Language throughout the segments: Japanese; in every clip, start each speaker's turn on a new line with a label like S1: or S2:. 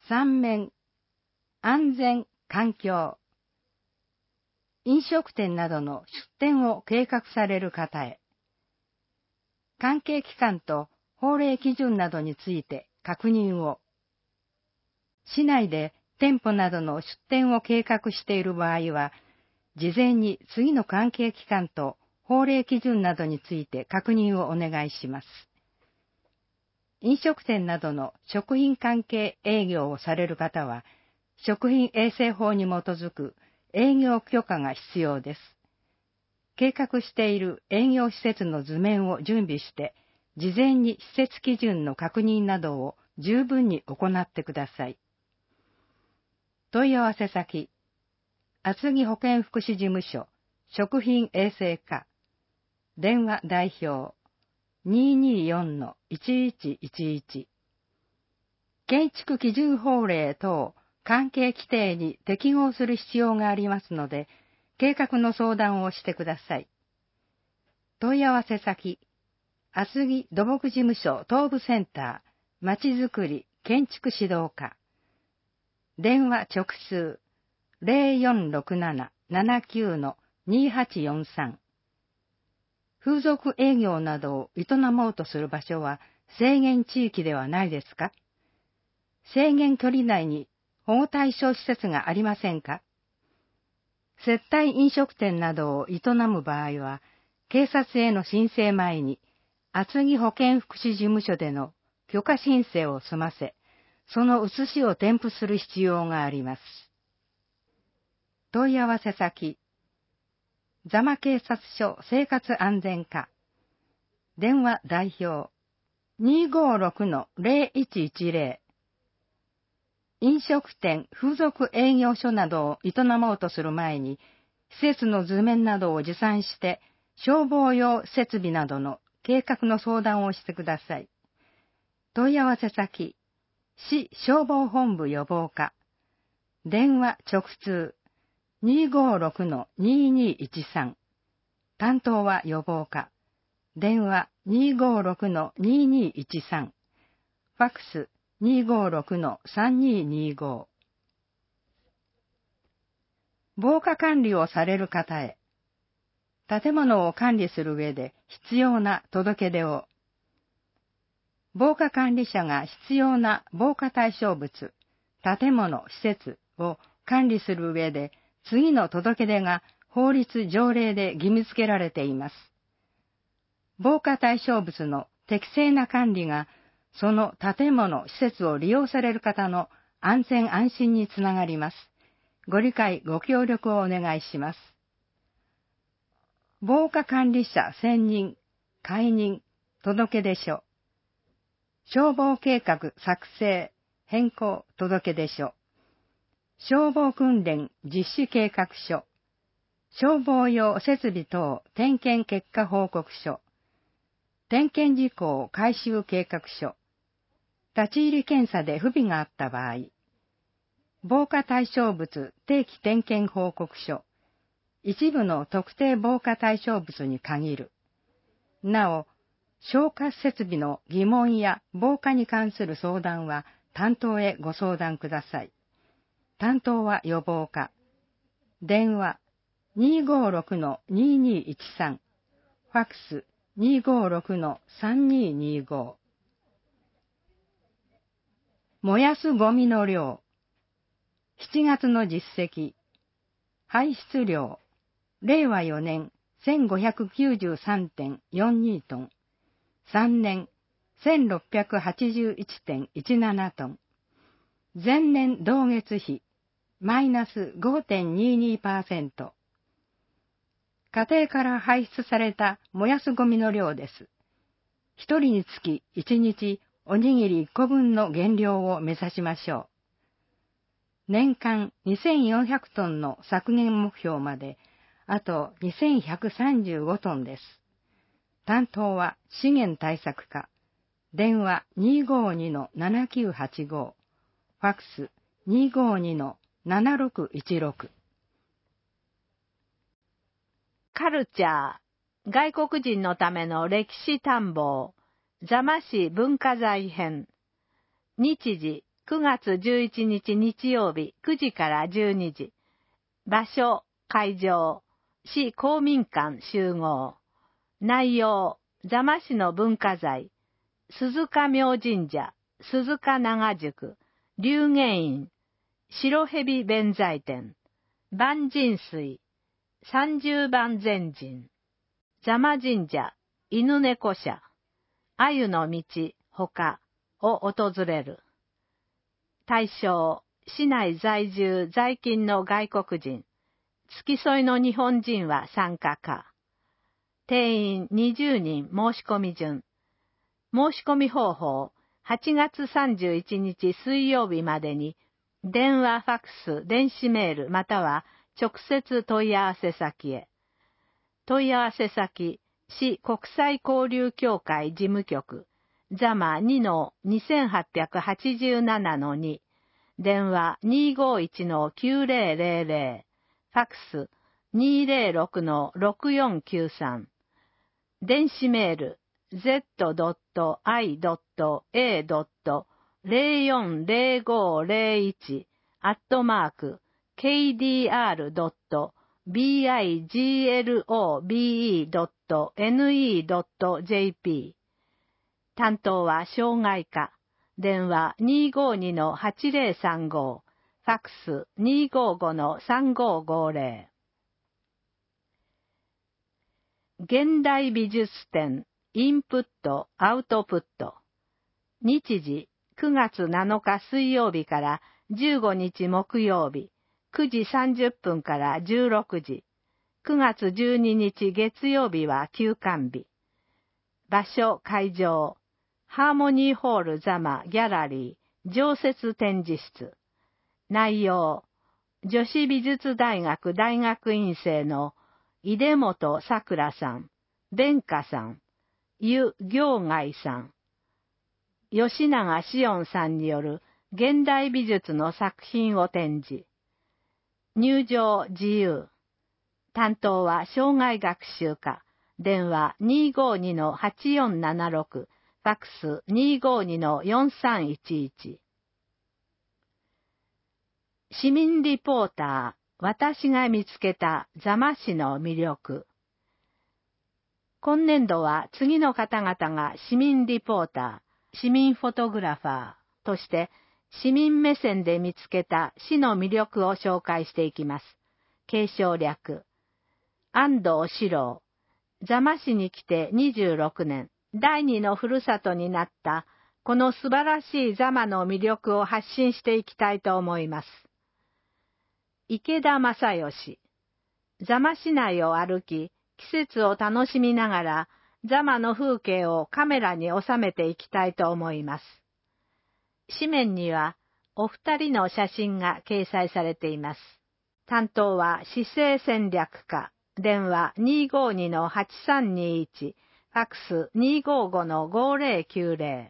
S1: 3面、安全、環境。飲食店などの出店を計画される方へ。関係機関と法令基準などについて確認を。市内で店舗などの出店を計画している場合は、事前に次の関係機関と法令基準などについて確認をお願いします。飲食店などの食品関係営業をされる方は、食品衛生法に基づく営業許可が必要です。計画している営業施設の図面を準備して、事前に施設基準の確認などを十分に行ってください。問い合わせ先、厚木保健福祉事務所、食品衛生課、電話代表、224-1111。建築基準法令等関係規定に適合する必要がありますので、計画の相談をしてください。問い合わせ先、厚木土木事務所東部センター、まちづくり建築指導課。電話直通 0467-79-2843。風俗営業などを営もうとする場所は制限地域ではないですか？制限距離内に保護対象施設がありませんか？接待飲食店などを営む場合は、警察への申請前に、厚木保健福祉事務所での許可申請を済ませ、その写しを添付する必要があります。問い合わせ先、座間警察署生活安全課、電話代表、256-0110。飲食店、風俗営業所などを営もうとする前に、施設の図面などを持参して、消防用設備などの計画の相談をしてください。問い合わせ先、市消防本部予防課、電話直通、256-2213。担当は予防課。電話256-2213。ファックス256-3225。防火管理をされる方へ。建物を管理する上で必要な届け出を。防火管理者が必要な防火対象物、建物、施設を管理する上で、次の届け出が法律条例で義務付けられています。防火対象物の適正な管理が、その建物、施設を利用される方の安全安心につながります。ご理解、ご協力をお願いします。防火管理者選任、解任、届出書。消防計画作成、変更届出書。消防訓練実施計画書。消防用設備等点検結果報告書。点検事項回収計画書。立ち入り検査で不備があった場合。防火対象物定期点検報告書。一部の特定防火対象物に限る。なお、消火設備の疑問や防火に関する相談は担当へご相談ください。担当は予防課。電話256-2213。ファックス256-3225。燃やすゴミの量。7月の実績。排出量。令和4年 1593.42 トン。3年 1681.17 トン。前年同月比マイナス 5.22%。家庭から排出された燃やすゴミの量です。一人につき1日おにぎり1個分の減量を目指しましょう。年間2400トンの削減目標まであと2135トンです。担当は資源対策課。電話252-7985。ファックス252-7616。
S2: カルチャー、外国人のための歴史探訪、座間市文化財編。日時 9月11日日曜日9時から12時。場所、会場、市公民館集合。内容、座間市の文化財、鈴鹿明神社、鈴鹿長宿、龍源院、白蛇弁財天、万神水、30番前神、座間神社、犬猫社、鮎の道、他を訪れる。対象、市内在住在勤の外国人、付き添いの日本人は参加か。定員20人申し込み順。申し込み方法、8月31日水曜日までに、電話、ファックス、電子メールまたは直接問い合わせ先へ。問い合わせ先、市国際交流協会事務局、座間 2-2887-2、電話 251-9000、ファックス 206-6493、電子メール z.i.a.léon0501-kdr.biglobe.ne.jp。 担当は障害課。電話 252-8035、ファックス 255-3550。現代美術展、インプット、アウトプット。日時、9月7日水曜日から15日木曜日、9時30分から16時。9月12日月曜日は休館日。場所、会場。ハーモニーホール座間ギャラリー常設展示室。内容、女子美術大学大学院生の出本さくらさん、弁歌さん、湯行外さん、吉永紫音さんによる現代美術の作品を展示。入場自由。担当は障害学習課。電話 252-8476。ファックス 252-4311。市民リポーター、私が見つけた座間市の魅力。今年度は次の方々が市民リポーター、市民フォトグラファーとして市民目線で見つけた市の魅力を紹介していきます。継承略。安藤史郎。座間市に来て26年。第二のふるさとになったこの素晴らしい座間の魅力を発信していきたいと思います。池田正義。座間市内を歩き、季節を楽しみながら座間の風景をカメラに収めていきたいと思います。紙面にはお二人の写真が掲載されています。担当は市政戦略課。電話 252-8321。ファックス 255-5090。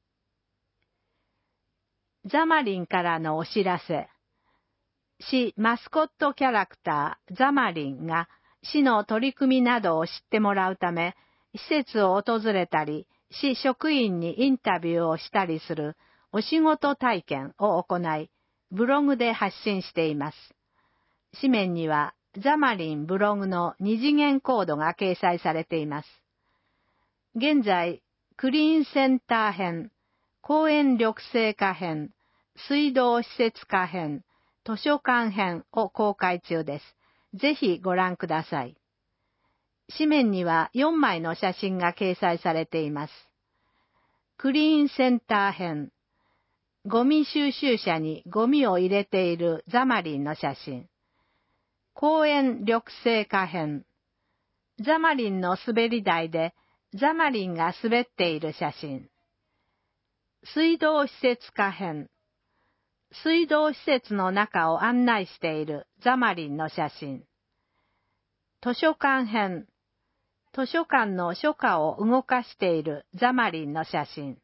S2: ザマリンからのお知らせ。市マスコットキャラクターザマリンが市の取り組みなどを知ってもらうため、施設を訪れたり、市職員にインタビューをしたりするお仕事体験を行い、ブログで発信しています。紙面にはザマリンブログの二次元コードが掲載されています。現在、クリーンセンター編、公園緑生化編、水道施設化編、図書館編を公開中です。ぜひご覧ください。紙面には4枚の写真が掲載されています。クリーンセンター編、ゴミ収集車にゴミを入れているザマリンの写真。公園緑生化編、ザマリンの滑り台でザマリンが滑っている写真。水道施設化編。水道施設の中を案内しているザマリンの写真。図書館編。図書館の書架を動かしているザマリンの写真。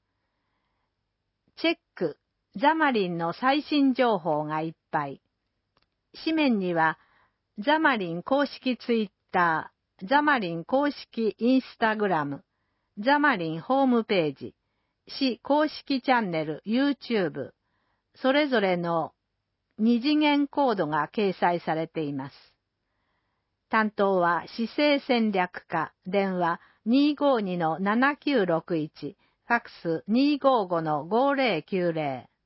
S2: チェック。ザマリンの最新情報がいっぱい。紙面にはザマリン公式ツイッター、ザマリン公式インスタグラム、ザマリンホームページ、市公式チャンネル YouTube、 それぞれの二次元コードが掲載されています。担当は市政戦略課、電話252-7961、ファックス255-5090。